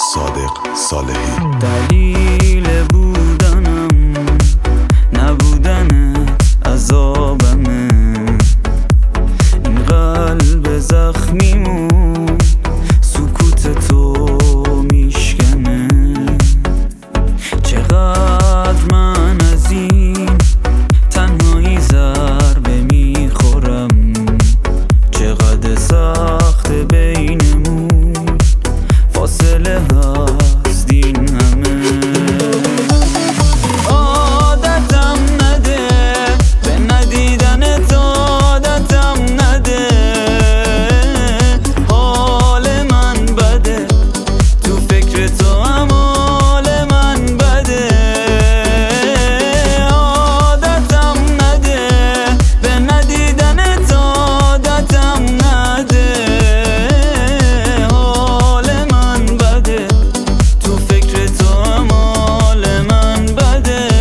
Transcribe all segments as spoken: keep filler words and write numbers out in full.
صادق صالحی. دلیل بودنم نبودنت عذابمه، این قلب زخمیمون سکوت تو میشکنه. چقدر من از این تنهایی ضربه میخورم، چقدر سخت بینمون فاصله هست این همه. عادتم نده به ندیدن تو، عادتم نده حال من بده، تو فکر تو هم حال من بده. عادتم نده به ندیدن تو، عادتم نده حال من بده، تو فکر تو هم حال من بده.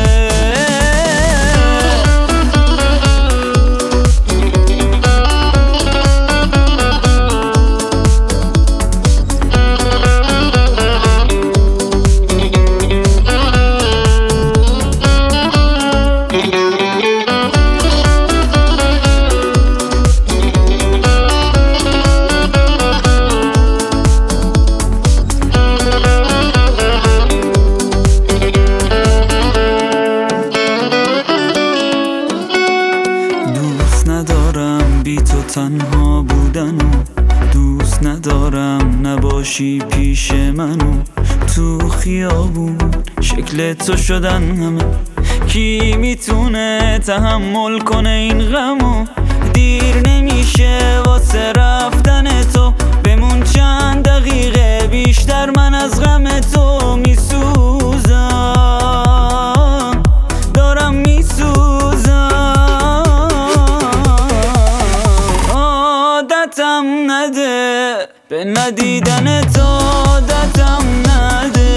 ندارم بی تو تنها بودنو، دوست ندارم نباشی پیش منو. تو خیابون شکل تو شدن همه، کی میتونه تحمل کنه این غمو؟ دیر نمیشه واسه رفتن تو، بمون چند دقیقه بیشتر، من از غم تو میسوزم، دارم میسوزم. عادتم نده به ندیدن تو، عادتم نده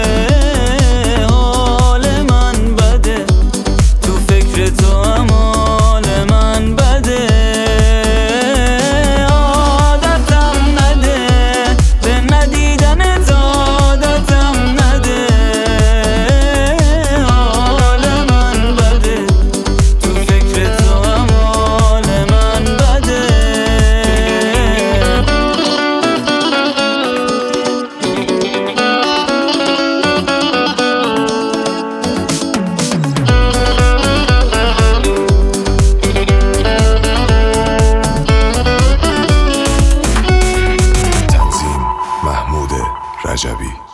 حال من بده، تو فکر تو هم حال من بده. عادتم نده به ندیدن تو، عادتم نده حال من بده، تو فکر تو هم حال من بده. محمود رجبی.